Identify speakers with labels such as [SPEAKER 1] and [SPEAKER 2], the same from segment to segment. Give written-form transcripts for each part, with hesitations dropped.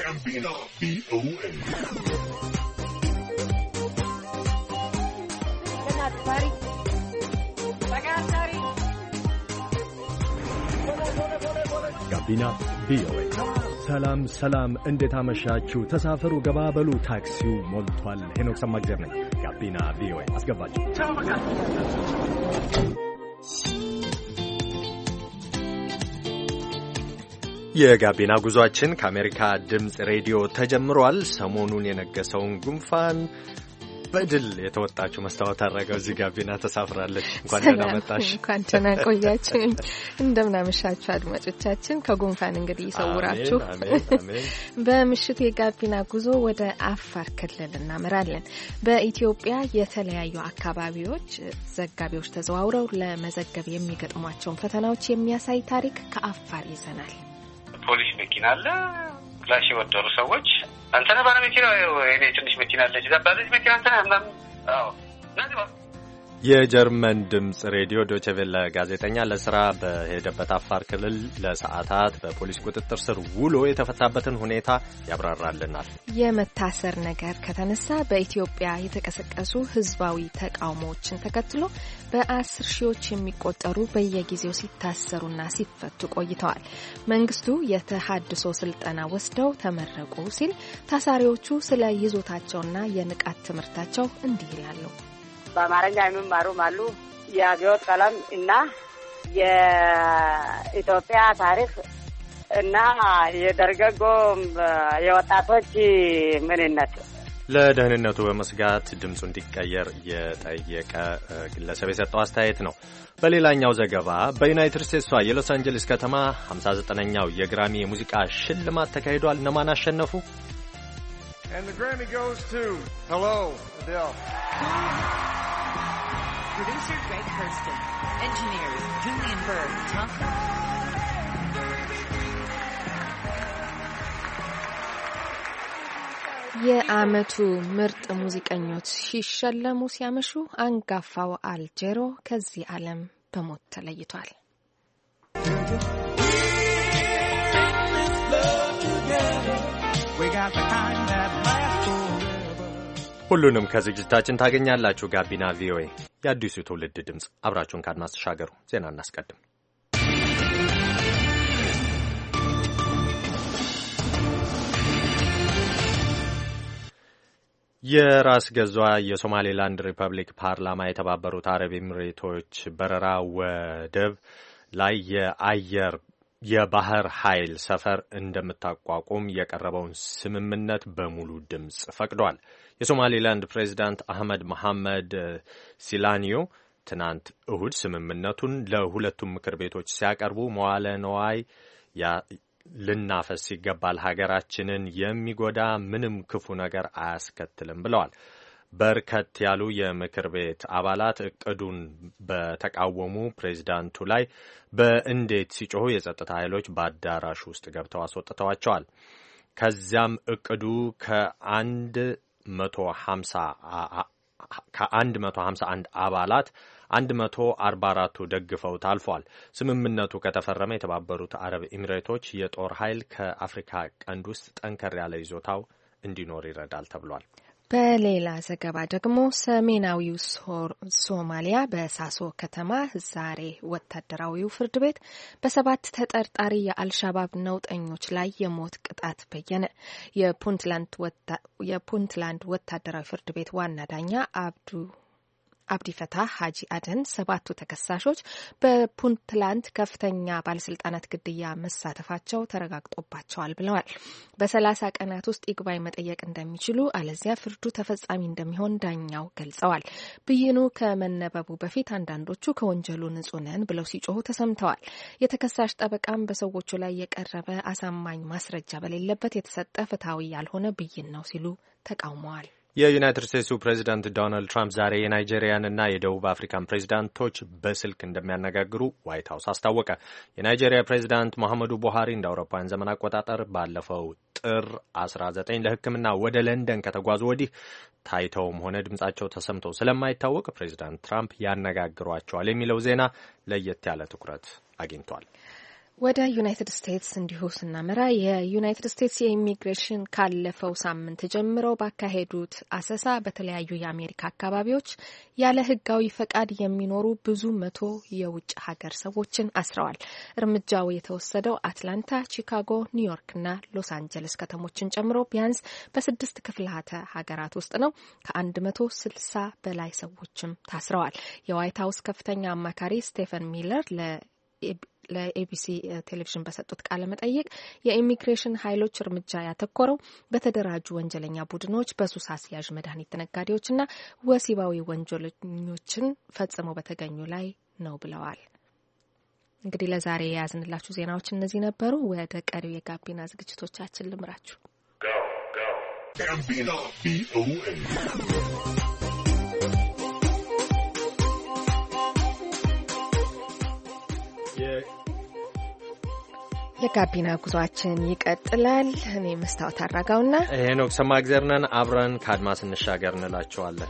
[SPEAKER 1] ጋቢና ቪኦኤ ጋቢና ቪኦኤ። ሰላም ሰላም፣ እንዴት አመሻችሁ? ተሳፈሩ፣ ገባበሉ፣ ታክሲው ሞልቷል። ሄኖክ ሰማግዘር ነኝ። ጋቢና ቪኦኤ አስገባችሁ። የጋቢና ጉዟችን ከአሜሪካ ድምፅ ሬዲዮ ተጀምሯል። ሰሞኑን የነገሰውን ጉንፋን በድል የተወጣችሁ መስታወት አድረገው እዚህ ጋቢና ተሳፍራለች። እንኳን ደህና መጣሽ።
[SPEAKER 2] እንኳን ደህና ቆያችሁ። እንደምናመሻችሁ አድማጮቻችን። ከጉንፋን እንግዲህ ይሰውራችሁ። በምሽቱ የጋቢና ጉዞ ወደ አፋር ክልል እናመራለን። በኢትዮጵያ የተለያዩ አካባቢዎች ዘጋቢዎች ተዘዋውረው ለመዘገብ የሚገጥሟቸውን ፈተናዎች የሚያሳይ ታሪክ ከአፋር ይዘናል።
[SPEAKER 3] ፖሊስ መኪና አለ። ክላሽ የወደሩ ሰዎች አንተና ባለ መኪና እኔ ትንሽ መኪና አለች ዘባለች መኪና አንተና ምናምን። አዎ
[SPEAKER 1] የጀርመን ድምፅ ሬዲዮ ዶቼ ቬለ ጋዜጠኛ ለስራ በሄደበት አፋር ክልል ለሰዓታት በፖሊስ ቁጥጥር ስር ውሎ የተፈታበትን ሁኔታ ያብራራልናል።
[SPEAKER 2] የመታሰር ነገር ከተነሳ በኢትዮጵያ የተቀሰቀሱ ህዝባዊ ተቃውሞዎችን ተከትሎ በ10 ሺዎች የሚቆጠሩ በየጊዜው ሲታሰሩና ሲፈቱ ቆይተዋል። መንግስቱ የተሃድሶ ስልጠና ወስደው ተመረቁ ሲል ታሳሪዎቹ ስለ ይዞታቸውና የንቃት ትምህርታቸው እንዲህ ይላሉ።
[SPEAKER 4] በአማርኛ የሚማሩም አሉ። የአብዮት ቀለም እና የኢትዮጵያ ታሪክ እና የደርገጎ የወጣቶች ምንነት
[SPEAKER 1] ለደህንነቱ በመስጋት ድምፁ እንዲቀየር የጠየቀ ግለሰብ የሰጠው አስተያየት ነው። በሌላኛው ዘገባ በዩናይትድ ስቴትሷ የሎስ አንጀለስ ከተማ 59ኛው የግራሚ የሙዚቃ ሽልማት ተካሂዷል። እነማን አሸነፉ?
[SPEAKER 5] And the Grammy goes to Hello, Adele.
[SPEAKER 6] Producer Greg Hurston. Engineers Julian Berg, Tom.
[SPEAKER 2] የዓመቱ ምርጥ ሙዚቀኞች ሲሸለሙ ሲያመሹ አንጋፋው አልጄሮ ከዚህ ዓለም በሞት ተለይቷል።
[SPEAKER 1] ሁሉንም ከዝግጅታችን ታገኛላችሁ። ጋቢና ቪኦኤ የአዲሱ ትውልድ ድምፅ። አብራችሁን ካድማስ ተሻገሩ። ዜና እናስቀድም። የራስ ገዟ የሶማሌላንድ ሪፐብሊክ ፓርላማ የተባበሩት አረብ ኤሚሬቶች በረራ ወደብ ላይ የባህር ኃይል ሰፈር እንደምታቋቁም የቀረበውን ስምምነት በሙሉ ድምፅ ፈቅዷል። የሶማሌላንድ ፕሬዚዳንት አህመድ መሐመድ ሲላኒዮ ትናንት እሁድ ስምምነቱን ለሁለቱም ምክር ቤቶች ሲያቀርቡ መዋለ ነዋይ ልናፈስ ይገባል፣ ሀገራችንን የሚጎዳ ምንም ክፉ ነገር አያስከትልም ብለዋል። በርከት ያሉ የምክር ቤት አባላት እቅዱን በተቃወሙ ፕሬዚዳንቱ ላይ በእንዴት ሲጮሁ የጸጥታ ኃይሎች በአዳራሹ ውስጥ ገብተው አስወጥተዋቸዋል። ከዚያም እቅዱ ከ151 አባላት 144ቱ ደግፈው ታልፏል። ስምምነቱ ከተፈረመ የተባበሩት አረብ ኤሚሬቶች የጦር ኃይል ከአፍሪካ ቀንድ ውስጥ ጠንከር ያለ ይዞታው እንዲኖር ይረዳል ተብሏል።
[SPEAKER 2] በሌላ ዘገባ ደግሞ ሰሜናዊው ሶማሊያ በሳሶ ከተማ ዛሬ ወታደራዊው ፍርድ ቤት በ7 ተጠርጣሪ የአልሻባብ ነውጠኞች ላይ የሞት ቅጣት በየነ። የፑንትላንድ ወታደራዊ ፍርድ ቤት ዋና ዳኛ አብዲፈታህ ሀጂ አደን 7ቱ ተከሳሾች በፑንትላንድ ከፍተኛ ባለስልጣናት ግድያ መሳተፋቸው ተረጋግጦባቸዋል ብለዋል። በ30 ቀናት ውስጥ ይግባኝ መጠየቅ እንደሚችሉ አለዚያ ፍርዱ ተፈጻሚ እንደሚሆን ዳኛው ገልጸዋል። ብይኑ ከመነበቡ በፊት አንዳንዶቹ ከወንጀሉ ንጹህ ነን ብለው ሲጮሁ ተሰምተዋል። የተከሳሽ ጠበቃም በሰዎቹ ላይ የቀረበ አሳማኝ ማስረጃ በሌለበት የተሰጠ ፍትሐዊ ያልሆነ ብይን ነው ሲሉ ተቃውመዋል።
[SPEAKER 1] የዩናይትድ ስቴትሱ ፕሬዚዳንት ዶናልድ ትራምፕ ዛሬ የናይጄሪያንና የደቡብ አፍሪካን ፕሬዚዳንቶች በስልክ እንደሚያነጋግሩ ዋይት ሀውስ አስታወቀ። የናይጄሪያ ፕሬዚዳንት መሐመዱ ቡሃሪ እንደ አውሮፓውያን ዘመን አቆጣጠር ባለፈው ጥር 19 ለሕክምና ወደ ለንደን ከተጓዙ ወዲህ ታይተውም ሆነ ድምጻቸው ተሰምተው ስለማይታወቅ ፕሬዚዳንት ትራምፕ ያነጋግሯቸዋል የሚለው ዜና ለየት ያለ ትኩረት አግኝቷል።
[SPEAKER 2] ወደ ዩናይትድ ስቴትስ እንዲሁ ስናመራ የዩናይትድ ስቴትስ የኢሚግሬሽን ካለፈው ሳምንት ጀምሮ ባካሄዱት አሰሳ በተለያዩ የአሜሪካ አካባቢዎች ያለ ሕጋዊ ፈቃድ የሚኖሩ ብዙ መቶ የውጭ ሀገር ሰዎችን አስረዋል። እርምጃው የተወሰደው አትላንታ፣ ቺካጎ፣ ኒውዮርክና ሎስ አንጀለስ ከተሞችን ጨምሮ ቢያንስ በ6 ክፍላተ ሀገራት ውስጥ ነው። ከ160 በላይ ሰዎችም ታስረዋል። የዋይት ሀውስ ከፍተኛ አማካሪ ስቴፈን ሚለር ለኤቢሲ ቴሌቪዥን በሰጡት ቃለ መጠይቅ የኢሚግሬሽን ኃይሎች እርምጃ ያተኮረው በተደራጁ ወንጀለኛ ቡድኖች፣ በሱስ አስያዥ መድኃኒት ነጋዴዎችና ወሲባዊ ወንጀለኞችን ፈጽመው በተገኙ ላይ ነው ብለዋል። እንግዲህ ለዛሬ የያዝንላችሁ ዜናዎች እነዚህ ነበሩ። ወደ ቀሪው የጋቢና ዝግጅቶቻችን ልምራችሁ። የጋቢና ጉዟችን ይቀጥላል። እኔ መስታወት አራጋውና
[SPEAKER 1] ሄኖክ ሰማእግዜር ነን። አብረን ከአድማስ እንሻገር እንላችኋለን።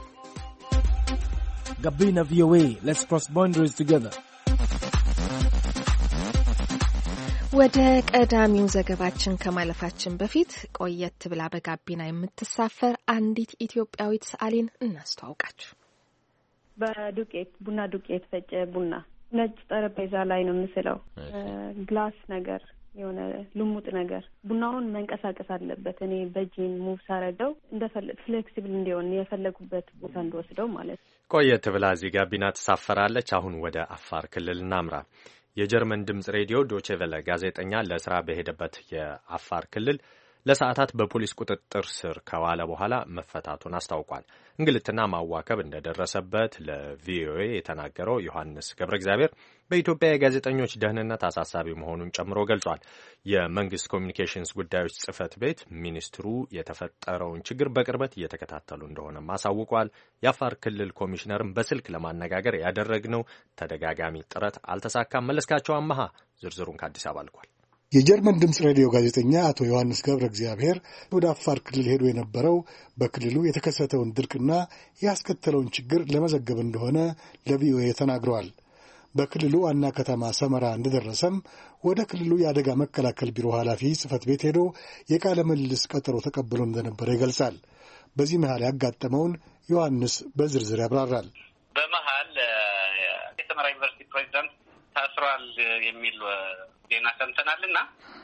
[SPEAKER 7] ጋቢና ቪኦኤ ሌትስ ክሮስ ባውንደሪስ ቱጌዘር።
[SPEAKER 2] ወደ ቀዳሚው ዘገባችን ከማለፋችን በፊት ቆየት ብላ በጋቢና የምትሳፈር አንዲት ኢትዮጵያዊት ሰዓሊን እናስተዋውቃችሁ።
[SPEAKER 8] በዱቄት ቡና ዱቄት ፈጨ ቡና ነጭ ጠረጴዛ ላይ ነው የምስለው። ግላስ ነገር የሆነ ልሙጥ ነገር ቡናውን መንቀሳቀስ አለበት። እኔ በጂን ሙቭ ሳረገው ፍሌክሲብል እንዲሆን የፈለጉበት ቦታ እንድወስደው ማለት ነው።
[SPEAKER 1] ቆየት ብላ እዚህ ጋቢና ትሳፈራለች። አሁን ወደ አፋር ክልል እናምራ። የጀርመን ድምጽ ሬዲዮ ዶቼ ቬለ ጋዜጠኛ ለስራ በሄደበት የአፋር ክልል ለሰዓታት በፖሊስ ቁጥጥር ስር ከዋለ በኋላ መፈታቱን አስታውቋል። እንግልትና ማዋከብ እንደደረሰበት ለቪኦኤ የተናገረው ዮሐንስ ገብረ እግዚአብሔር በኢትዮጵያ የጋዜጠኞች ደህንነት አሳሳቢ መሆኑን ጨምሮ ገልጿል። የመንግስት ኮሚኒኬሽንስ ጉዳዮች ጽህፈት ቤት ሚኒስትሩ የተፈጠረውን ችግር በቅርበት እየተከታተሉ እንደሆነም አሳውቋል። የአፋር ክልል ኮሚሽነርም በስልክ ለማነጋገር ያደረግነው ተደጋጋሚ ጥረት አልተሳካም። መለስካቸው አመሃ ዝርዝሩን ከአዲስ አበባ ልኳል።
[SPEAKER 9] የጀርመን ድምፅ ሬዲዮ ጋዜጠኛ አቶ ዮሐንስ ገብረ እግዚአብሔር ወደ አፋር ክልል ሄዶ የነበረው በክልሉ የተከሰተውን ድርቅና ያስከተለውን ችግር ለመዘገብ እንደሆነ ለቪኦኤ ተናግረዋል። በክልሉ ዋና ከተማ ሰመራ እንደደረሰም ወደ ክልሉ የአደጋ መከላከል ቢሮ ኃላፊ ጽህፈት ቤት ሄዶ የቃለ ምልልስ ቀጠሮ ተቀብሎ እንደነበረ ይገልጻል። በዚህ መሃል ያጋጠመውን ዮሐንስ በዝርዝር ያብራራል።
[SPEAKER 3] በመሃል የሰመራ ዩኒቨርሲቲ ፕሬዚዳንት ታስሯል የሚል ዜና ሰምተናልና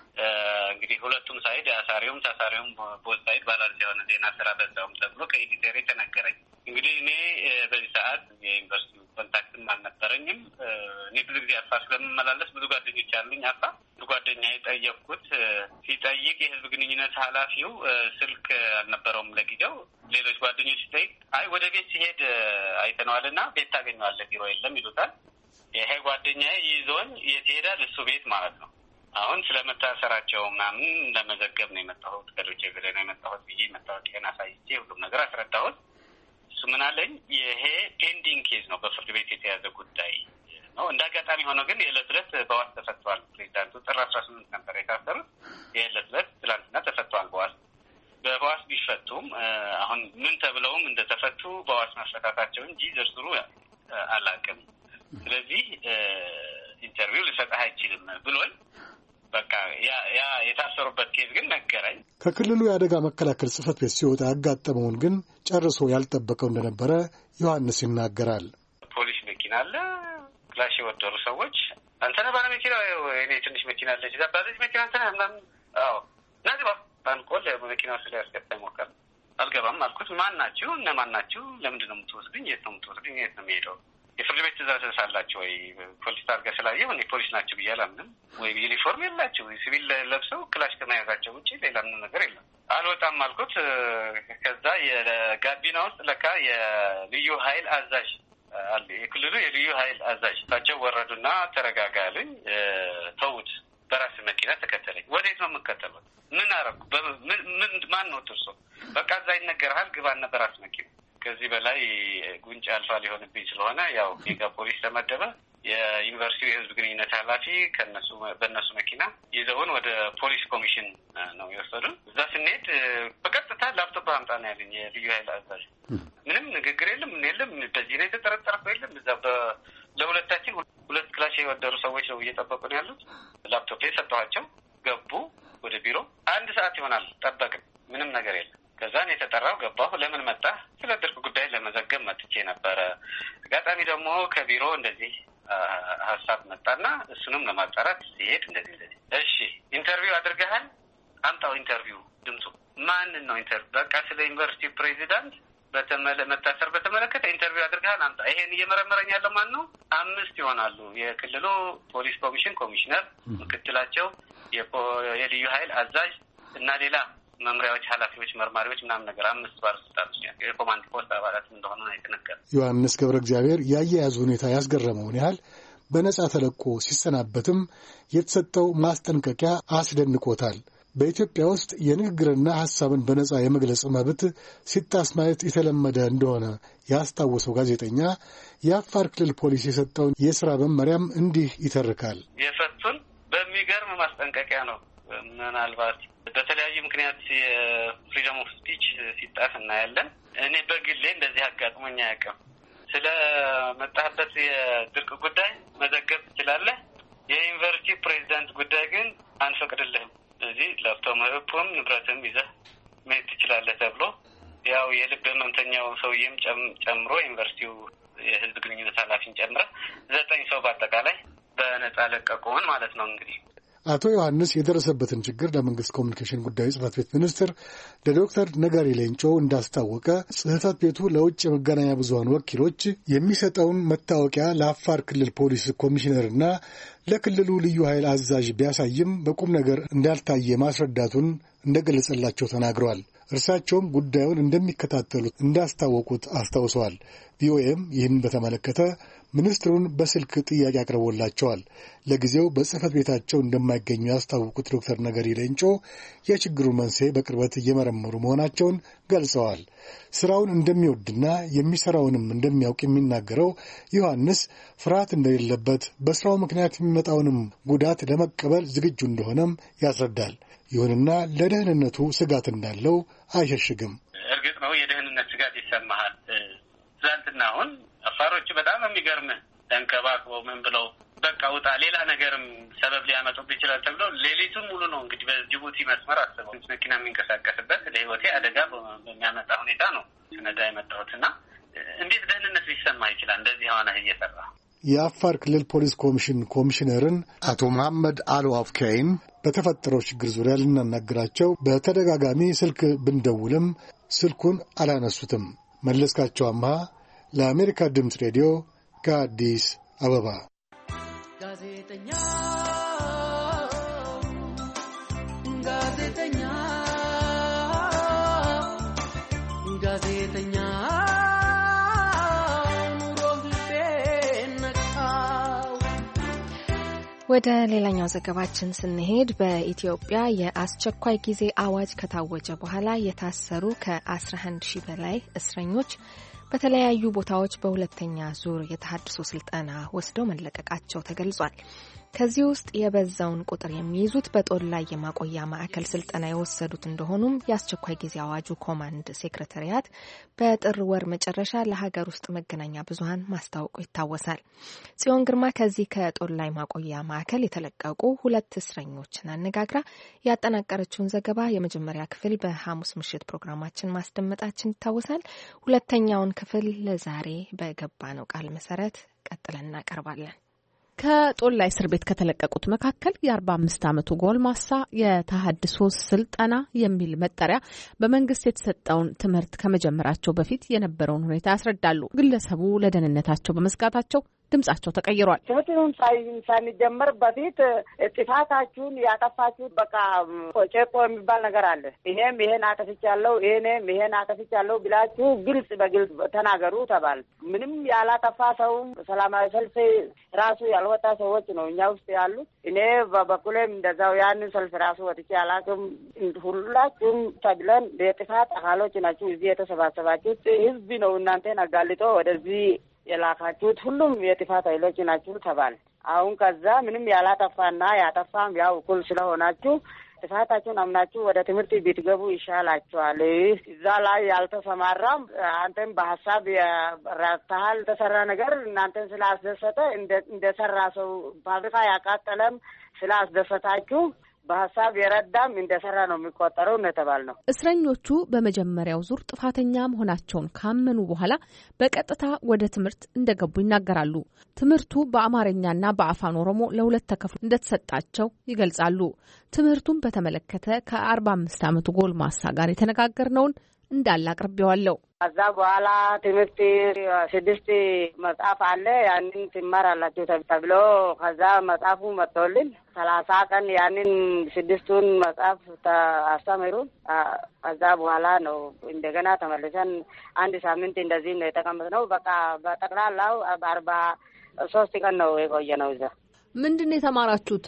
[SPEAKER 3] እንግዲህ ሁለቱም ሳይድ አሳሪውም ታሳሪውም ቦት ሳይድ ባላንስ የሆነ ዜና ስራ በዛውም ተብሎ ከኤዲተር ተነገረኝ። እንግዲህ እኔ በዚህ ሰዓት የዩኒቨርሲቲ ኮንታክትም አልነበረኝም። እኔ ብዙ ጊዜ አፋር ስለምመላለስ ብዙ ጓደኞች አሉኝ። አፋር ጓደኛ የጠየቅኩት ሲጠይቅ የህዝብ ግንኙነት ኃላፊው ስልክ አልነበረውም ለጊዜው። ሌሎች ጓደኞች ሲጠይቅ አይ ወደ ቤት ሲሄድ አይተነዋልና ቤት ታገኘዋለህ ቢሮ የለም ይሉታል። ይሄ ጓደኛዬ ይዞኝ የት ይሄዳል? እሱ ቤት ማለት ነው። አሁን ስለመታሰራቸው ምናምን ለመዘገብ ነው የመጣሁት። ከዶቼ ቬለ ነው የመጣሁት ብዬ መታወቂያን አሳይቼ ሁሉም ነገር አስረዳሁት። እሱ ምን አለኝ፣ ይሄ ፔንዲንግ ኬዝ ነው፣ በፍርድ ቤት የተያዘ ጉዳይ ነው። እንደ አጋጣሚ ሆኖ ግን የዕለት ዕለት በዋስ ተፈቷል። ፕሬዚዳንቱ ጥር 18 ነበር የታሰሩት። የዕለት ዕለት ትላንትና ተፈቷል በዋስ። በዋስ ቢፈቱም አሁን ምን ተብለውም እንደተፈቱ በዋስ መፈታታቸው እንጂ ዝርዝሩ አላውቅም። ስለዚህ ኢንተርቪው ልሰጥህ አይችልም ብሎኝ በቃ ያ የታሰሩበት ኬዝ ግን ነገረኝ።
[SPEAKER 9] ከክልሉ የአደጋ መከላከል ጽህፈት ቤት ሲወጣ ያጋጠመውን ግን ጨርሶ ያልጠበቀው እንደነበረ ዮሐንስ ይናገራል።
[SPEAKER 3] ፖሊስ መኪና አለ፣ ክላሽ የወደሩ ሰዎች አንተነ ባለ መኪና እኔ ትንሽ መኪና አለች እዛ ባለች መኪና አንተነ ምናምን ናዚባ ባንቆል መኪና ውስጥ ላይ ያስገባ ይሞከር። አልገባም አልኩት። ማን ናችሁ? እነማን ናችሁ? ለምንድን ነው የምትወስዱኝ? የት ነው የምትወስዱኝ? የት ነው የሚሄደው? የፍርድ ቤት ትእዛዝ ሳላቸው ወይ ፖሊስ ታርጋ ስላየው እኔ ፖሊስ ናቸው ብዬ አላምንም። ወይ ዩኒፎርም የላቸው ሲቪል ለብሰው ክላሽ ከመያዛቸው ውጭ ሌላ ምንም ነገር የለም። አልወጣም አልኩት። ከዛ የጋቢና ውስጥ ለካ የልዩ ኃይል አዛዥ አለ፣ የክልሉ የልዩ ኃይል አዛዥ ታቸው ወረዱና ተረጋጋሉኝ። ተውት፣ በራስ መኪና ተከተለኝ። ወዴት ነው የምከተለው? ምን አረኩ? ማን ነው ጥርሶ? በቃ እዛ ይነገርሃል፣ ግባና በራስ መኪና። ከዚህ በላይ ጉንጭ አልፋ ሊሆንብኝ ስለሆነ ያው ሜጋ ፖሊስ ተመደበ። የዩኒቨርሲቲው የህዝብ ግንኙነት ኃላፊ በእነሱ መኪና ይዘውን ወደ ፖሊስ ኮሚሽን ነው የወሰዱን። እዛ ስንሄድ በቀጥታ ላፕቶፕ አምጣ ነው ያለኝ የልዩ ኃይል አዛዥ። ምንም ንግግር የለም፣ ምን የለም። በዚህ ላይ የተጠረጠረ የለም። እዛ ለሁለታችን 2 ክላሽ የወደሩ ሰዎች ነው እየጠበቁ ነው ያሉት። ላፕቶፕ ሰጥቷቸው ገቡ ወደ ቢሮ። 1 ሰዓት ይሆናል ጠበቅን፣ ምንም ነገር የለም። ከዛን የተጠራው ገባሁ። ለምን መጣ? ስለ ድርቅ ጉዳይ ለመዘገብ መጥቼ ነበረ። አጋጣሚ ደግሞ ከቢሮ እንደዚህ ሀሳብ መጣና እሱንም ለማጣራት ሲሄድ እንደዚህ እሺ ኢንተርቪው አድርገሃል? አምጣው ኢንተርቪው ድምፁ። ማንን ነው ኢንተርቪው? በቃ ስለ ዩኒቨርሲቲ ፕሬዚዳንት መታሰር በተመለከተ ኢንተርቪው አድርገሃል? አምጣ። ይሄን እየመረመረኝ ያለው ማን ነው? 5 ይሆናሉ። የክልሉ ፖሊስ ኮሚሽን ኮሚሽነር፣ ምክትላቸው፣ የልዩ ኃይል አዛዥ እና ሌላ መምሪያዎች፣ ኃላፊዎች፣ መርማሪዎች ምናምን ነገር 5 ባለስልጣኖች የኮማንድ ፖስት አባላት እንደሆኑ ነው የተነገረው።
[SPEAKER 9] ዮሐንስ ገብረ እግዚአብሔር የአያያዙ ሁኔታ ያስገረመውን ያህል በነጻ ተለቆ ሲሰናበትም የተሰጠው ማስጠንቀቂያ አስደንቆታል። በኢትዮጵያ ውስጥ የንግግርና ሐሳብን በነጻ የመግለጽ መብት ሲጣስ ማየት የተለመደ እንደሆነ ያስታወሰው ጋዜጠኛ የአፋር ክልል ፖሊስ የሰጠውን የሥራ መመሪያም እንዲህ ይተርካል።
[SPEAKER 3] የፈቱን በሚገርም ማስጠንቀቂያ ነው። ምናልባት በተለያዩ ምክንያት የፍሪደም ኦፍ ስፒች ሲጣስ እናያለን። እኔ በግሌ እንደዚህ አጋጥሞኝ አያውቅም። ስለ መጣህበት የድርቅ ጉዳይ መዘገብ ትችላለህ፣ የዩኒቨርሲቲ ፕሬዚዳንት ጉዳይ ግን አንፈቅድልህም፣ እዚህ ላፕቶፕም ንብረትም ይዘህ መሄድ ትችላለህ ተብሎ ያው የልብ ህመምተኛው ሰውዬም ጨምሮ ዩኒቨርሲቲው የህዝብ ግንኙነት ኃላፊን ጨምረ 9 ሰው በአጠቃላይ በነጻ ለቀቁን ማለት ነው። እንግዲህ
[SPEAKER 9] አቶ ዮሐንስ የደረሰበትን ችግር ለመንግስት ኮሚኒኬሽን ጉዳዮች ጽሕፈት ቤት ሚኒስትር ለዶክተር ነጋሪ ሌንጮ እንዳስታወቀ ጽሕፈት ቤቱ ለውጭ የመገናኛ ብዙኃን ወኪሎች የሚሰጠውን መታወቂያ ለአፋር ክልል ፖሊስ ኮሚሽነርና ለክልሉ ልዩ ኃይል አዛዥ ቢያሳይም በቁም ነገር እንዳልታየ ማስረዳቱን እንደገለጸላቸው ተናግረዋል። እርሳቸውም ጉዳዩን እንደሚከታተሉት እንዳስታወቁት አስታውሰዋል። ቪኦኤም ይህን በተመለከተ ሚኒስትሩን በስልክ ጥያቄ አቅርቦላቸዋል። ለጊዜው በጽሕፈት ቤታቸው እንደማይገኙ ያስታወቁት ዶክተር ነገሪ ሌንጮ የችግሩን መንስኤ በቅርበት እየመረመሩ መሆናቸውን ገልጸዋል። ስራውን እንደሚወድና የሚሰራውንም እንደሚያውቅ የሚናገረው ዮሐንስ ፍርሃት እንደሌለበት፣ በስራው ምክንያት የሚመጣውንም ጉዳት ለመቀበል ዝግጁ እንደሆነም ያስረዳል። ይሁንና ለደህንነቱ ስጋት እንዳለው አይሸሽግም።
[SPEAKER 3] እርግጥ ነው የደህንነት ስጋት ይሰማሃል። ትናንትና አሁን አፋሮቹ በጣም የሚገርምህ ተንከባክበው ምን ብለው በቃ ውጣ፣ ሌላ ነገርም ሰበብ ሊያመጡብህ ይችላል ተብሎ ሌሊቱን ሙሉ ነው እንግዲህ በጅቡቲ መስመር አስበው መኪና የሚንቀሳቀስበት ለህይወቴ አደጋ በሚያመጣ ሁኔታ ነው ስነዳ የመጣሁት እና እንዴት ደህንነት ሊሰማ ይችላል እንደዚህ ሆነህ እየሰራ?
[SPEAKER 9] የአፋር ክልል ፖሊስ ኮሚሽን ኮሚሽነርን አቶ መሐመድ አሉ አፍካይን በተፈጠረው ችግር ዙሪያ ልናናገራቸው በተደጋጋሚ ስልክ ብንደውልም ስልኩን አላነሱትም። መለስካቸው አምሃ ለአሜሪካ ድምፅ ሬዲዮ ከአዲስ አበባ። ጋዜጠኛ ጋዜጠኛ ጋዜጠኛ
[SPEAKER 2] ወደ ሌላኛው ዘገባችን ስንሄድ በኢትዮጵያ የአስቸኳይ ጊዜ አዋጅ ከታወጀ በኋላ የታሰሩ ከ11,000 በላይ እስረኞች በተለያዩ ቦታዎች በሁለተኛ ዙር የተሃድሶ ስልጠና ወስደው መለቀቃቸው ተገልጿል። ከዚህ ውስጥ የበዛውን ቁጥር የሚይዙት በጦር ላይ የማቆያ ማዕከል ስልጠና የወሰዱት እንደሆኑም የአስቸኳይ ጊዜ አዋጁ ኮማንድ ሴክሬታሪያት በጥር ወር መጨረሻ ለሀገር ውስጥ መገናኛ ብዙኃን ማስታወቁ ይታወሳል። ጽዮን ግርማ ከዚህ ከጦር ላይ ማቆያ ማዕከል የተለቀቁ 2 እስረኞችን አነጋግራ ያጠናቀረችውን ዘገባ የመጀመሪያ ክፍል በሐሙስ ምሽት ፕሮግራማችን ማስደመጣችን ይታወሳል። ሁለተኛውን ክፍል ለዛሬ በገባነው ቃል መሰረት ቀጥለን እናቀርባለን።
[SPEAKER 10] ከጦር ላይ እስር ቤት ከተለቀቁት መካከል የ45 ዓመቱ ጎልማሳ የተሃድሶ ስልጠና የሚል መጠሪያ በመንግስት የተሰጠውን ትምህርት ከመጀመራቸው በፊት የነበረውን ሁኔታ ያስረዳሉ። ግለሰቡ ለደህንነታቸው በመስጋታቸው ድምጻቸው ተቀይሯል።
[SPEAKER 4] ትምህርቱን ሳይጀመር በፊት ጥፋታችሁን ያጠፋችሁት በቃ ጨቆ የሚባል ነገር አለ። ይሄን አጠፍቻለሁ፣ ይሄን አጠፍቻለሁ ብላችሁ ግልጽ በግልጽ ተናገሩ ተባል። ምንም ያላጠፋ ሰውም ሰላማዊ ሰልፍ ራሱ ያልወጣ ሰዎች ነው እኛ ውስጥ ያሉት። እኔ በበኩሌም እንደዛው ያንን ሰልፍ ራሱ ወጥቼ አላውቅም። ሁላችሁም ተብለን የጥፋት አካሎች ናችሁ እዚህ የተሰባሰባችሁት። ህዝብ ነው እናንተን አጋልጦ ወደዚህ የላካችሁት፣ ሁሉም የጥፋት ኃይሎች ናችሁ ተባል። አሁን ከዛ ምንም ያላጠፋና ያጠፋም ያው እኩል ስለሆናችሁ ጥፋታችሁን አምናችሁ ወደ ትምህርት ብትገቡ ይሻላችኋል። እዛ ላይ ያልተሰማራም አንተም በሀሳብ ረድተሃል። የተሰራ ነገር እናንተን ስላስደሰተ እንደሰራ ሰው ፋብሪካ ያቃጠለም ስላስደሰታችሁ በሀሳብ የረዳም እንደሰራ ነው የሚቆጠረው እንደተባል ነው።
[SPEAKER 10] እስረኞቹ በመጀመሪያው ዙር ጥፋተኛ መሆናቸውን ካመኑ በኋላ በቀጥታ ወደ ትምህርት እንደገቡ ይናገራሉ። ትምህርቱ በአማርኛና በአፋን ኦሮሞ ለሁለት ተከፍሎ እንደተሰጣቸው ይገልጻሉ። ትምህርቱን በተመለከተ ከ45 ዓመቱ ጎልማሳ ጋር የተነጋገርነውን እንዳለ አቅርቤዋለሁ።
[SPEAKER 4] ከዛ በኋላ ትምህርት 6 መጽሐፍ አለ ያንን ትማራላችሁ ተብሎ ከዛ መጽሐፉ መጥቶልን 30 ቀን ያንን 6ቱን መጽሐፍ አስተምሩን። ከዛ በኋላ ነው እንደገና ተመልሰን አንድ ሳምንት እንደዚህ ነው የተቀመጥነው። በቃ በጠቅላላው 43 ቀን ነው የቆየነው እዛ።
[SPEAKER 10] ምንድን ነው የተማራችሁት?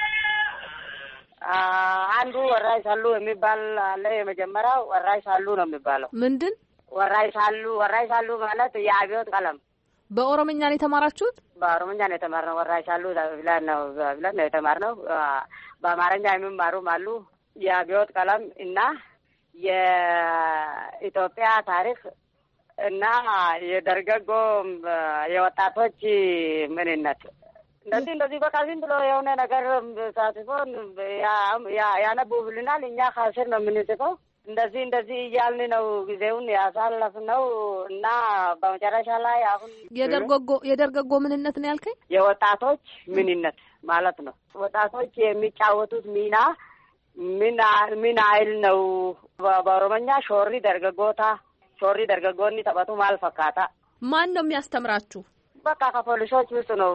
[SPEAKER 4] አንዱ ወራይ ሳሉ የሚባል አለ። የመጀመሪያው ወራይ ሳሉ ነው የሚባለው።
[SPEAKER 10] ምንድን
[SPEAKER 4] ወራይ ሳሉ ማለት የአብዮት ቀለም።
[SPEAKER 10] በኦሮምኛ ነው የተማራችሁት?
[SPEAKER 4] በኦሮምኛ ነው የተማርነው። ወራይ ሳሉ ብለን ነው የተማርነው። በአማርኛ የሚማሩም አሉ። የአብዮት ቀለም እና የኢትዮጵያ ታሪክ እና የደርገጎ የወጣቶች ምንነት እንደዚህ በቃ ዝም ብሎ የሆነ ነገር ሳትፎን ያነቡብልናል። እኛ ከስር ነው የምንጽፈው። እንደዚህ እያልን ነው ጊዜውን ያሳለፍነው እና በመጨረሻ ላይ አሁን
[SPEAKER 10] የደርገጎ ምንነት ነው ያልከኝ?
[SPEAKER 4] የወጣቶች ምንነት ማለት ነው። ወጣቶች የሚጫወቱት ሚና ምን አይል ነው? በኦሮምኛ ሾሪ ደርገጎኒ ተበቱ ማልፈካታ።
[SPEAKER 10] ማን ነው የሚያስተምራችሁ?
[SPEAKER 4] በቃ ከፖሊሶች ውስጥ ነው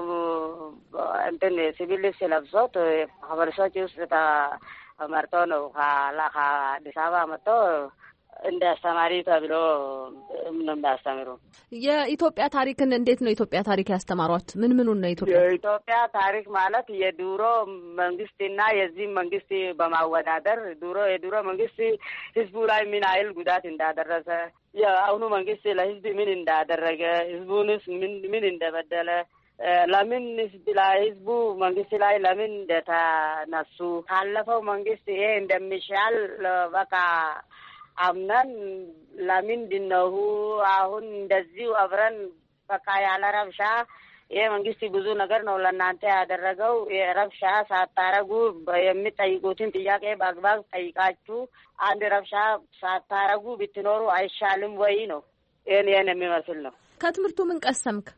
[SPEAKER 4] ሲቪል ልብስ ለብሶት ከፖሊሶች ውስጥ ተመርጦ ነው ከአዲስ አበባ መጥቶ እንደ አስተማሪ ተብሎ ነው የሚያስተምሩ።
[SPEAKER 10] የኢትዮጵያ ታሪክን እንዴት ነው የኢትዮጵያ ታሪክ ያስተማሯት? ምኑን ነው
[SPEAKER 4] የኢትዮጵያ ታሪክ ማለት የድሮ መንግስትና የዚህ መንግስት በማወዳደር የድሮ መንግስት ህዝቡ ላይ ምን አይል ጉዳት እንዳደረሰ፣ የአሁኑ መንግስት ለህዝብ ምን እንዳደረገ፣ ህዝቡንስ ምን እንደበደለ፣ ለምን ህዝቡ መንግስት ላይ ለምን እንደተነሱ፣ ካለፈው መንግስት ይሄ እንደሚሻል በቃ አምነን ለምንድን ነው አሁን እንደዚሁ አብረን በቃ ያለ ረብሻ ይሄ መንግስት ብዙ ነገር ነው ለእናንተ ያደረገው። የረብሻ ሳታረጉ የሚጠይቁትን ጥያቄ በአግባብ ጠይቃችሁ አንድ ረብሻ ሳታረጉ ብትኖሩ አይሻልም ወይ ነው። ይሄን የሚመስል ነው።
[SPEAKER 10] ከትምህርቱ ምን ቀሰምክ?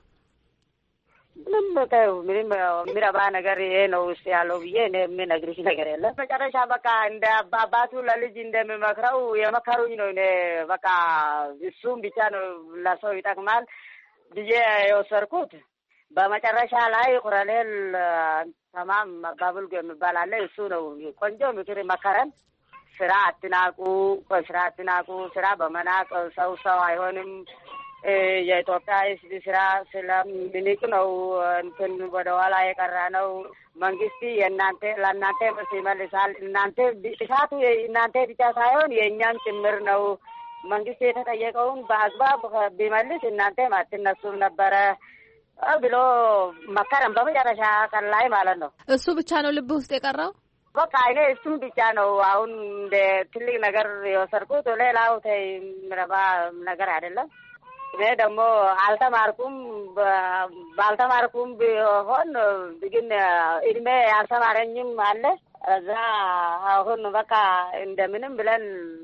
[SPEAKER 4] ምንም የሚረባ ነገር ይሄ ነው ውስጥ ያለው ብዬ እኔ የምነግርሽ ነገር የለም። መጨረሻ በቃ እንደ አባቱ ለልጅ እንደሚመክረው የመከሩኝ ነው። እኔ በቃ እሱም ብቻ ነው ለሰው ይጠቅማል ብዬ የወሰድኩት። በመጨረሻ ላይ ኮሎኔል ተማም ባቡልጎ የሚባል አለ። እሱ ነው ቆንጆ ምክር መከረን። ስራ አትናቁ፣ ስራ በመናቅ ሰው አይሆንም። የኢትዮጵያ ህዝብ ስራ ስለምንቅ ነው እንትን ወደ ኋላ የቀረ ነው። መንግስት ለእናንተ መልስ ይመልሳል። ጥፋቱ እናንተ ብቻ ሳይሆን የእኛም ጭምር ነው። መንግስት የተጠየቀውን በአግባብ ቢመልስ እናንተም አትነሱም ነበረ ብሎ መከረም በመጨረሻ ቀን ላይ ማለት ነው።
[SPEAKER 10] እሱ ብቻ ነው ልብ ውስጥ የቀረው።
[SPEAKER 4] በቃ እኔ እሱም ብቻ ነው አሁን እንደ ትልቅ ነገር የወሰድኩት። ሌላው ምረባ ነገር አይደለም። እኔ ደግሞ ባልተማርኩም ቢሆን ግን እድሜ ያልተማረኝም አለ። እዛ አሁን በቃ እንደምንም ብለን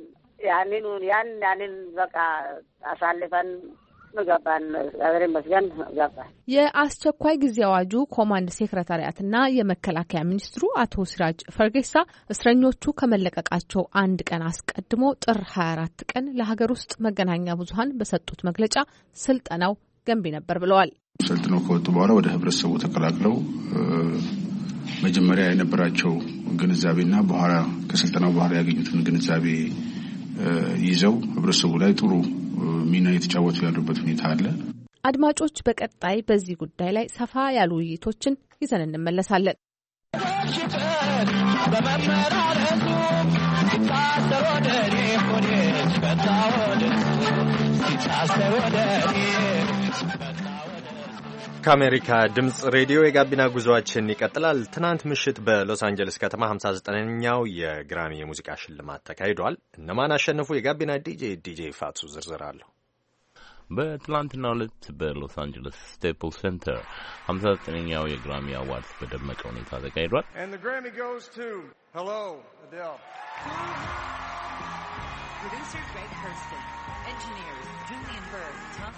[SPEAKER 4] ያንን በቃ አሳልፈን ገባን። እግዚአብሔር ይመስገን ገባን።
[SPEAKER 10] የአስቸኳይ ጊዜ አዋጁ ኮማንድ ሴክሬታሪያትና የመከላከያ ሚኒስትሩ አቶ ሲራጅ ፈርጌሳ እስረኞቹ ከመለቀቃቸው አንድ ቀን አስቀድሞ ጥር 24 ቀን ለሀገር ውስጥ መገናኛ ብዙኃን በሰጡት መግለጫ ስልጠናው ገንቢ ነበር ብለዋል።
[SPEAKER 11] ሰልጥነው ከወጡ በኋላ ወደ ህብረተሰቡ ተቀላቅለው መጀመሪያ የነበራቸው ግንዛቤና በኋላ ከስልጠናው በኋላ ያገኙትን ግንዛቤ ይዘው ህብረተሰቡ ላይ ጥሩ ሚና የተጫወቱ ያሉበት ሁኔታ አለ።
[SPEAKER 10] አድማጮች፣ በቀጣይ በዚህ ጉዳይ ላይ ሰፋ ያሉ ውይይቶችን ይዘን እንመለሳለን።
[SPEAKER 1] ከአሜሪካ ድምፅ ሬዲዮ የጋቢና ጉዞአችን ይቀጥላል። ትናንት ምሽት በሎስ አንጀለስ ከተማ 59ኛው የግራሚ የሙዚቃ ሽልማት ተካሂዷል። እነማን አሸነፉ? የጋቢና ዲጄ ፋቱ ዝርዝር አለሁ።
[SPEAKER 12] በትላንትናው ዕለት በሎስ አንጀለስ ስቴፕል ሴንተር 59ኛው የግራሚ አዋርድስ በደመቀ ሁኔታ ተካሂዷል።
[SPEAKER 5] And the Grammy goes to Hello, Adele.
[SPEAKER 6] Producer Greg Hurston. Engineers Julian Berg, Tom.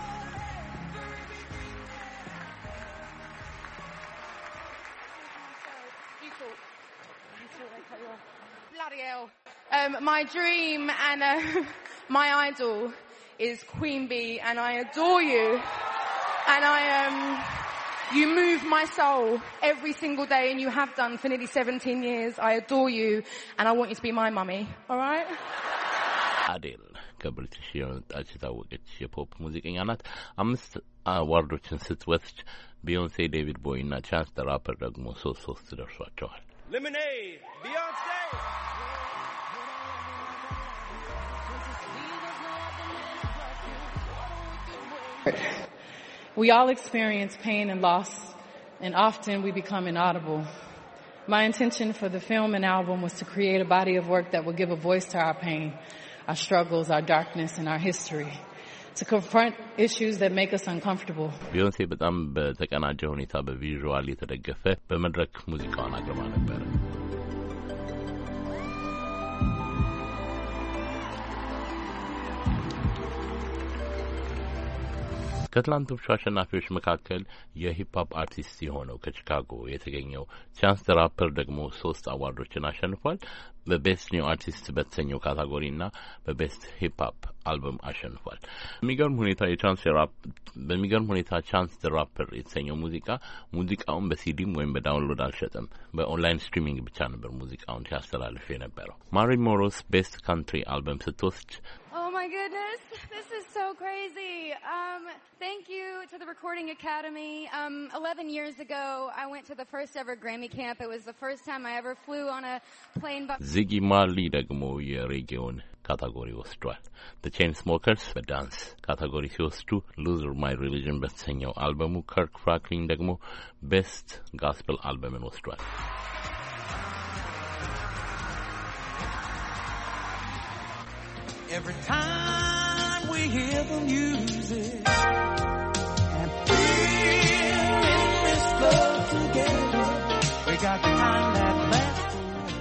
[SPEAKER 13] Bloody hell. My dream and my idol is Queen Bee, and I adore you. And you move my soul every single day, and you have done for nearly 17 years. I adore you, and I want you to be my mummy. All right?
[SPEAKER 12] Adele, ከብሪቲሽ የመጣች የታወቀች የፖፕ ሙዚቀኛ ናት። 5 አዋርዶችን ስትወስድ ቢዮንሴ፣ ዴቪድ ቦይ እና ቻንስ ዘ ራፐር ደግሞ 3 ደርሷቸዋል።
[SPEAKER 14] Lemonade, Beyonce.
[SPEAKER 15] We all experience pain and loss, and often we become inaudible. My intention for the film and album was to create a body of work that will give a voice to our pain, our struggles, our darkness, and our history. To confront issues that make us uncomfortable.
[SPEAKER 12] ቢዮንሴ በጣም በተቀናጀ ሁኔታ በቪዥዋል የተደገፈ በመድረክ ሙዚቃውን አቅርባ ነበር። ከትላንቶቹ አሸናፊዎች መካከል የሂፕ ሆፕ አርቲስት የሆነው ከቺካጎ የተገኘው ቻንስ ዘ ራፐር ደግሞ 3 አዋርዶችን አሸንፏል። በቤስት ኒው አርቲስት በተሰኘው ካቴጎሪና በቤስት ሂፕ ሆፕ አልበም አሸንፏል። በሚገርም ሁኔታ ቻንስ ዘ ራፐር የተሰኘው ሙዚቃውን በሲዲም ወይም በዳውንሎድ አልሸጠም። በኦንላይን ስትሪሚንግ ብቻ ነበር ሙዚቃውን ሲያስተላልፍ የነበረው። ማሪ ሞሮስ ቤስት ካንትሪ አልበም ስትወስድ
[SPEAKER 16] Oh my goodness, this is so crazy. Thank you to the Recording Academy. 11 years ago, I went to the first ever Grammy camp. It was the first time I ever flew on a plane.
[SPEAKER 12] ዚጊ ማርሊ ደግሞ የሬጌውን ካቴጎሪ ወስዷል። The Chainsmokers በዳንስ ካቴጎሪ ሲወስዱ Loser My Religion በተሰኘው አልበሙ፣ ከርክ ፍራንክሊን ደግሞ ቤስት ጋስፐል አልበምን ወስዷል።
[SPEAKER 17] Every time we hear the music and feel in this love together, we got the time that lasts.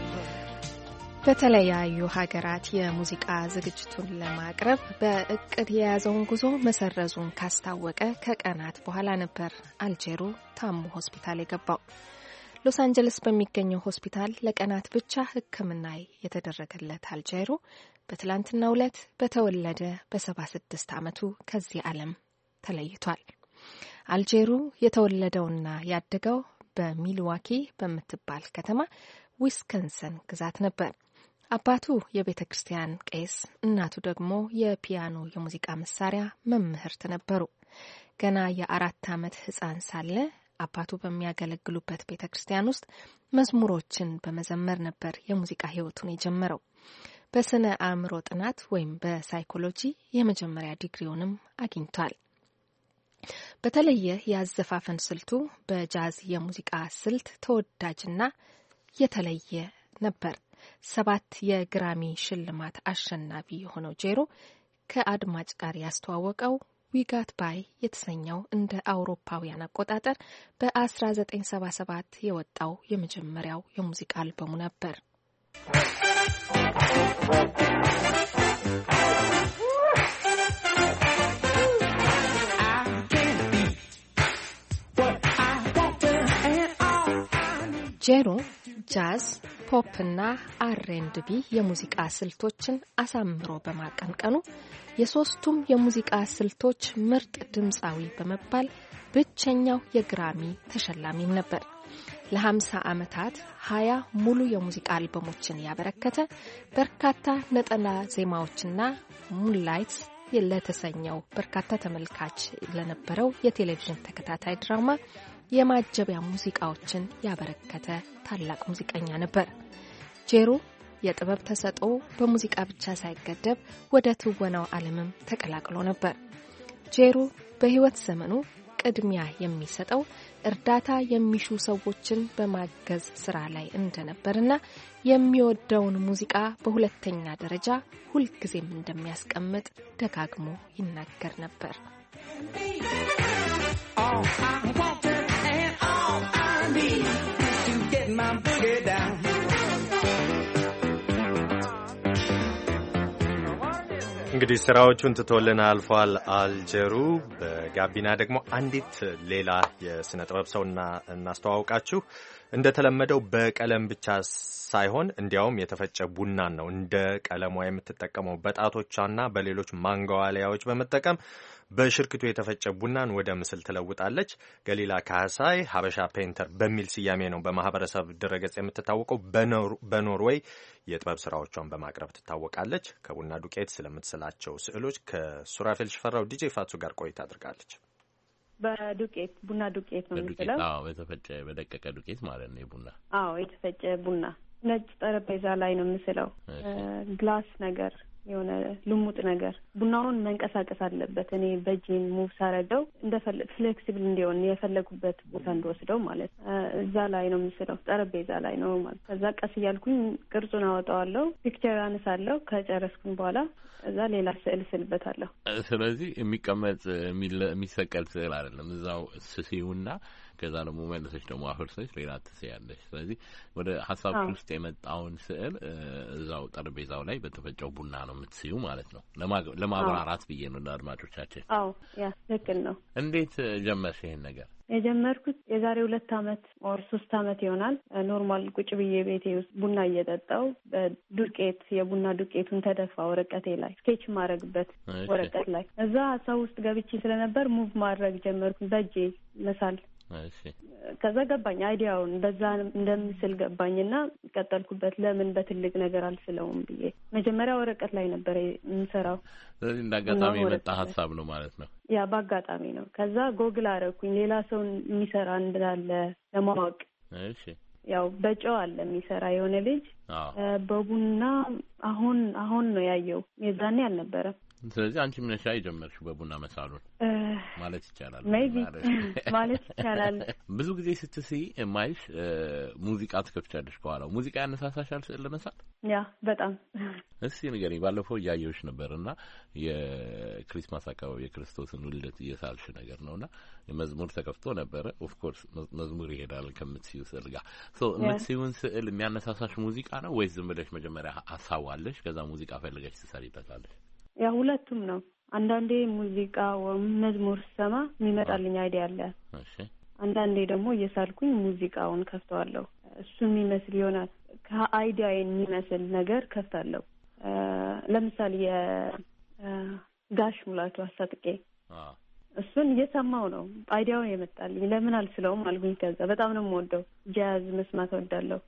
[SPEAKER 2] በተለያዩ ሀገራት የሙዚቃ ዝግጅቱን ለማቅረብ በእቅድ የያዘውን ጉዞ መሰረዙን ካስታወቀ ከቀናት በኋላ ነበር አልጄሩ ታሞ ሆስፒታል የገባው። ሎስ አንጀለስ በሚገኘው ሆስፒታል ለቀናት ብቻ ሕክምና የተደረገለት አልጄሩ በትላንትናው ዕለት በተወለደ በ76 ዓመቱ ከዚህ ዓለም ተለይቷል። አልጄሩ የተወለደውና ያደገው በሚልዋኪ በምትባል ከተማ ዊስከንሰን ግዛት ነበር። አባቱ የቤተ ክርስቲያን ቄስ፣ እናቱ ደግሞ የፒያኖ የሙዚቃ መሳሪያ መምህርት ነበሩ። ገና የ4 ዓመት ሕፃን ሳለ አባቱ በሚያገለግሉበት ቤተ ክርስቲያን ውስጥ መዝሙሮችን በመዘመር ነበር የሙዚቃ ሕይወቱን የጀመረው። በስነ አእምሮ ጥናት ወይም በሳይኮሎጂ የመጀመሪያ ዲግሪውንም አግኝቷል። በተለየ የአዘፋፈን ስልቱ በጃዝ የሙዚቃ ስልት ተወዳጅና የተለየ ነበር። 7 የግራሚ ሽልማት አሸናፊ የሆነው ጄሮ ከአድማጭ ጋር ያስተዋወቀው ዊጋት ባይ የተሰኘው እንደ አውሮፓውያን አቆጣጠር በ1977 የወጣው የመጀመሪያው የሙዚቃ አልበሙ ነበር። ጄሮ ጃዝ፣ ፖፕ እና አር&ቢ የሙዚቃ ስልቶችን አሳምሮ በማቀንቀኑ የሶስቱም የሙዚቃ ስልቶች ምርጥ ድምፃዊ በመባል ብቸኛው የግራሚ ተሸላሚም ነበር። ለ50 ዓመታት 20 ሙሉ የሙዚቃ አልበሞችን ያበረከተ፣ በርካታ ነጠላ ዜማዎችና ሙንላይትስ ለተሰኘው በርካታ ተመልካች ለነበረው የቴሌቪዥን ተከታታይ ድራማ የማጀቢያ ሙዚቃዎችን ያበረከተ ታላቅ ሙዚቀኛ ነበር። ጄሮ የጥበብ ተሰጥኦ በሙዚቃ ብቻ ሳይገደብ ወደ ትወናው ዓለምም ተቀላቅሎ ነበር። ጄሮ በህይወት ዘመኑ ቅድሚያ የሚሰጠው እርዳታ የሚሹ ሰዎችን በማገዝ ስራ ላይ እንደነበርና የሚወደውን ሙዚቃ በሁለተኛ ደረጃ ሁልጊዜም እንደሚያስቀምጥ ደጋግሞ ይናገር ነበር።
[SPEAKER 1] እንግዲህ ስራዎቹን ትቶልን አልፏል አልጀሩ። በጋቢና ደግሞ አንዲት ሌላ የስነ ጥበብ ሰው እናስተዋውቃችሁ። እንደተለመደው በቀለም ብቻ ሳይሆን እንዲያውም የተፈጨ ቡናን ነው እንደ ቀለሟ የምትጠቀመው። በጣቶቿና በሌሎች ማንጓዋሊያዎች በመጠቀም በሽርክቱ የተፈጨ ቡናን ወደ ምስል ትለውጣለች። ገሊላ ካህሳይ ሀበሻ ፔንተር በሚል ስያሜ ነው በማህበረሰብ ድረገጽ የምትታወቀው። በኖርዌይ የጥበብ ስራዎቿን በማቅረብ ትታወቃለች። ከቡና ዱቄት ስለምትስላቸው ስዕሎች ከሱራፌል ሽፈራው ዲጄ ፋቱ ጋር ቆይታ አድርጋለች።
[SPEAKER 8] በዱቄት ቡና ዱቄት ነው የምትለው።
[SPEAKER 12] አዎ፣ የተፈጨ በደቀቀ ዱቄት ማለት ነው የቡና።
[SPEAKER 8] አዎ፣ የተፈጨ ቡና ነጭ ጠረጴዛ ላይ ነው የምስለው። ግላስ ነገር የሆነ ልሙጥ ነገር ቡናውን መንቀሳቀስ አለበት። እኔ በእጄን ሙቭ ሳረገው እንደፈለግ ፍሌክሲብል እንዲሆን የፈለጉበት ቦታ እንደወስደው ማለት እዛ ላይ ነው የምስለው። ጠረጴዛ ላይ ነው ማለት። ከዛ ቀስ እያልኩኝ ቅርጹን አወጣዋለሁ፣ ፒክቸር አነሳለሁ። ከጨረስኩኝ በኋላ እዛ ሌላ ስዕል ስልበታለሁ።
[SPEAKER 12] ስለዚህ የሚቀመጥ የሚሰቀል ስዕል አይደለም። እዛው ስሲውና ከዛ ደግሞ መልሰሽ ደግሞ አፍርሰሽ ሌላ ትስያለሽ። ስለዚህ ወደ ሀሳብሽ ውስጥ የመጣውን ስዕል እዛው ጠረጴዛው ላይ በተፈጨው ቡና ነው የምትስዩ ማለት ነው። ለማብራራት ብዬ ነው ለአድማጮቻችን።
[SPEAKER 8] አዎ፣ ያ ትክክል ነው።
[SPEAKER 12] እንዴት ጀመርሽ ይሄን ነገር?
[SPEAKER 8] የጀመርኩት የዛሬ 2 አመት ኦር 3 አመት ይሆናል። ኖርማል ቁጭ ብዬ ቤቴ ውስጥ ቡና እየጠጣው በዱቄት የቡና ዱቄቱን ተደፋ ወረቀቴ ላይ ስኬች ማድረግበት ወረቀት ላይ እዛ ሀሳብ ውስጥ ገብቼ ስለነበር ሙቭ ማድረግ ጀመርኩኝ በእጄ መሳል። ከዛ ገባኝ አይዲያውን በዛ እንደምስል ገባኝና ቀጠልኩበት። ለምን በትልቅ ነገር አልስለውም ብዬ መጀመሪያ ወረቀት ላይ ነበር የምሰራው።
[SPEAKER 12] ስለዚህ እንዳጋጣሚ የመጣ ሀሳብ ነው ማለት ነው።
[SPEAKER 8] ያ በአጋጣሚ ነው። ከዛ ጎግል አደረኩኝ ሌላ ሰው የሚሰራ እንዳለ ለማወቅ።
[SPEAKER 12] እሺ፣
[SPEAKER 8] ያው በጨው አለ የሚሰራ የሆነ ልጅ በቡና አሁን ነው ያየው፣ የዛኔ አልነበረም።
[SPEAKER 12] ስለዚህ አንቺ ምን ነሻ የጀመርሽው በቡና መሳሉን ማለት ይቻላል?
[SPEAKER 8] ሜይቢ ማለት ይቻላል።
[SPEAKER 12] ብዙ ጊዜ ስትስይ ማይሽ ሙዚቃ ትከፍቻለሽ ከኋላው። ሙዚቃ ያነሳሳሻል ስዕል ለመሳል?
[SPEAKER 8] ያ በጣም።
[SPEAKER 12] እስኪ ንገሪኝ። ባለፈው እያየሁሽ ነበርና የክሪስማስ አካባቢ የክርስቶስን ውልደት እየሳልሽ ነገር ነውና መዝሙር ተከፍቶ ነበረ። ኦፍ ኮርስ መዝሙር ይሄዳል ከምትስዩ ስዕል ጋር። ሶ የምትስዩን ስዕል የሚያነሳሳሽ ሙዚቃ ነው ወይስ ዝም ብለሽ መጀመሪያ ሀሳባለሽ ከዛ ሙዚቃ ፈልገሽ ትሰሪበታለሽ?
[SPEAKER 8] ያ ሁለቱም ነው። አንዳንዴ ሙዚቃ ወይም መዝሙር ሰማ የሚመጣልኝ አይዲያ አለ።
[SPEAKER 12] እሺ።
[SPEAKER 8] አንዳንዴ ደግሞ እየሳልኩኝ ሙዚቃውን ከፍተዋለሁ። እሱ የሚመስል ይሆናል ከአይዲያዬን የሚመስል ነገር ከፍታለሁ። ለምሳሌ የጋሽ ሙላቱ አስታጥቄ እሱን እየሰማው ነው አይዲያውን የመጣልኝ። ለምን አልስለውም አልኩኝ። ከዛ በጣም ነው የምወደው፣ ጃዝ መስማት እወዳለሁ።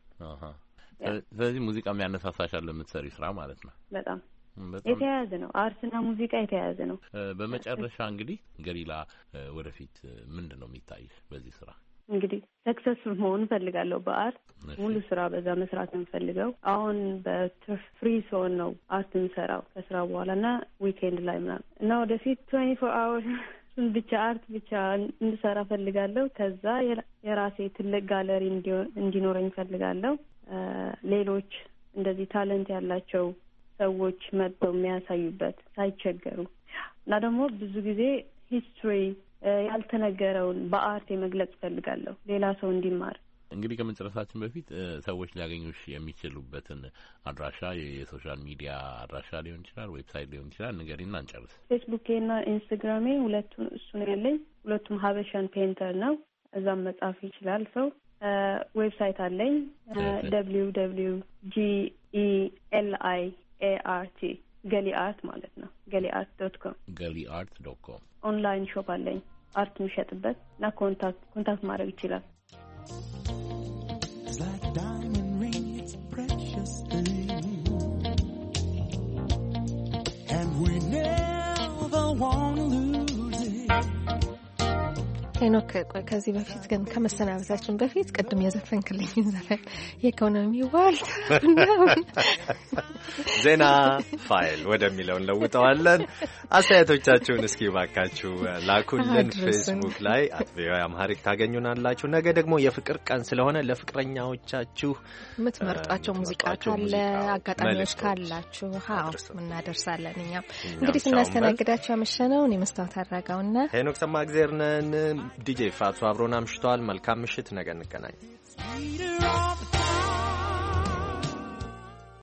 [SPEAKER 12] ስለዚህ ሙዚቃ የሚያነሳሳሻል ለምትሰሪ ስራ ማለት ነው።
[SPEAKER 8] በጣም የተያያዘ ነው። አርትና ሙዚቃ የተያያዘ ነው።
[SPEAKER 12] በመጨረሻ እንግዲህ ገሊላ ወደፊት ምንድን ነው የሚታይሽ በዚህ ስራ?
[SPEAKER 8] እንግዲህ ሰክሰስፉል መሆን እፈልጋለሁ። በአርት ሙሉ ስራ በዛ መስራት ነው የምፈልገው። አሁን በትርፍ ፍሪ ሰውን ነው አርት የምሰራው ከስራ በኋላ እና ዊኬንድ ላይ ምናምን እና ወደፊት 24 አወር ብቻ አርት ብቻ እንድሰራ እፈልጋለሁ። ከዛ የራሴ ትልቅ ጋለሪ እንዲኖረኝ እፈልጋለሁ። ሌሎች እንደዚህ ታለንት ያላቸው ሰዎች መጥተው የሚያሳዩበት ሳይቸገሩ እና ደግሞ ብዙ ጊዜ ሂስትሪ ያልተነገረውን በአርት የመግለጽ ፈልጋለሁ ሌላ ሰው እንዲማር።
[SPEAKER 12] እንግዲህ ከመጨረሳችን በፊት ሰዎች ሊያገኙሽ የሚችሉበትን አድራሻ የሶሻል ሚዲያ አድራሻ ሊሆን ይችላል፣ ዌብሳይት ሊሆን ይችላል፣ ንገሪና እንጨርስ።
[SPEAKER 8] ፌስቡኬና ኢንስታግራሜ ሁለቱም እሱ ነው ያለኝ። ሁለቱም ሀበሻን ፔንተር ነው። እዛም መጻፍ ይችላል ሰው። ዌብሳይት አለኝ www.geliart ገሊአርት ማለት ነው። ገሊአርት.com
[SPEAKER 12] ገሊአርት.com
[SPEAKER 8] ኦንላይን ሾፕ አለኝ አርት የሚሸጥበት እና ኮንታክት ማድረግ ይችላል።
[SPEAKER 2] ሄኖክ ከዚህ በፊት ግን ከመሰናበታችን በፊት ቅድም የዘፈንክልኝ ዘፈን የኢኮኖሚ ዋልታ
[SPEAKER 1] ዜና ፋይል ወደሚለው እንለውጠዋለን። አስተያየቶቻችሁን እስኪ ባካችሁ ላኩልን። ፌስቡክ ላይ @ቪኦኤ አምሃሪክ ታገኙናላችሁ። ነገ ደግሞ የፍቅር ቀን ስለሆነ ለፍቅረኛዎቻችሁ
[SPEAKER 2] የምትመርጧቸው ሙዚቃ ካለ አጋጣሚዎች ካላችሁ እናደርሳለን። እኛም እንግዲህ ስናስተናግዳችሁ ያመሸነው እኔ መስታወት አድራጋውና
[SPEAKER 1] ሄኖክ ሰማእግዜር ነን። ዲጄ ፋቱ አብሮን አምሽቷል። መልካም ምሽት። ነገ እንገናኝ።